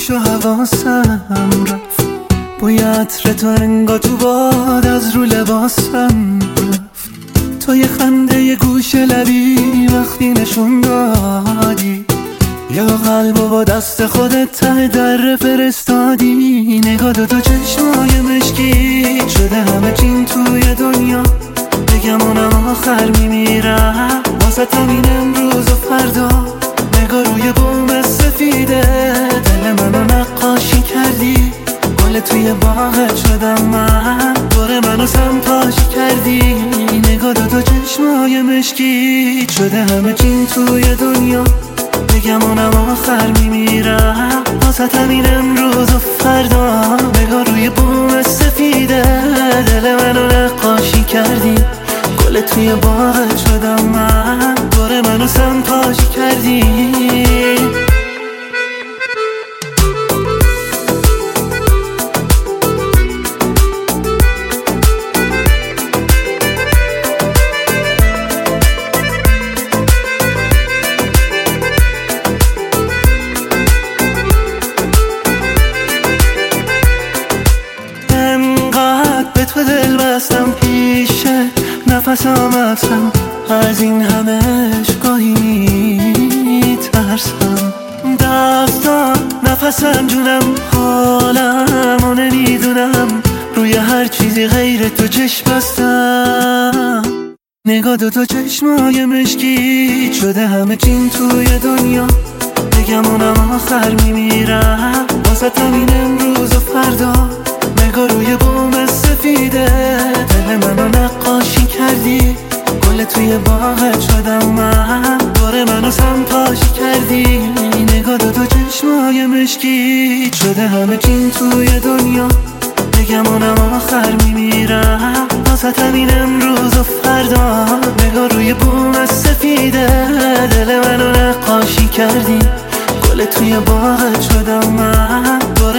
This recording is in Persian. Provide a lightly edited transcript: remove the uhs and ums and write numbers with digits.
هوش و حواسم رفت، بوی عطر تو انگار تو باد از رو لباسم رفت. تو یه خنده یه گوش لبی وقتی نشون دادی، یا قلبو با دست خودت ته در فرستادی. نگاه تو چشمای مشکی شده همه چین توی دنیا، بگم اونم آخر میمیرم واسه همین امروز و فردا. نگاه روی بوم سفیده دل منو نقاشی کردی، گل توی باغت شدم من، دور منو سمتاشی کردی. نگاه تو چشمای مشکی شده همه چین توی دنیا، بگم اونم آخر میمیرم واسه همین امروز و فردا. نگاه روی بوم سفیده دل منو نقاشی کردی، گل توی باغت شدم من، دور منو سمتاشی کردی. به تو دل بستم پیشه نفس آمدم، از این همش گاهی ترسم. دستان نفسم جونم حالم و نمیدونم، روی هر چیزی غیر تو چشم بستم. نگاه تو چشمای مشکی شده همه چین توی دنیا، بگم اونم آخر میمیرم واسه همین امروز و فردا. نگاه روی بوم سفیده دل منو نقاشی کردی، گل توی باغت شدم من، دور منو سمتاشی کردی. نگاه تو چشمای مشکی شده همه چین توی دنیا، بگم اونم آخر میمیرم واسه همین امروز و فردا. نگاه روی بوم سفیده دل منو نقاشی کردی، گل توی باغت شدم من، دور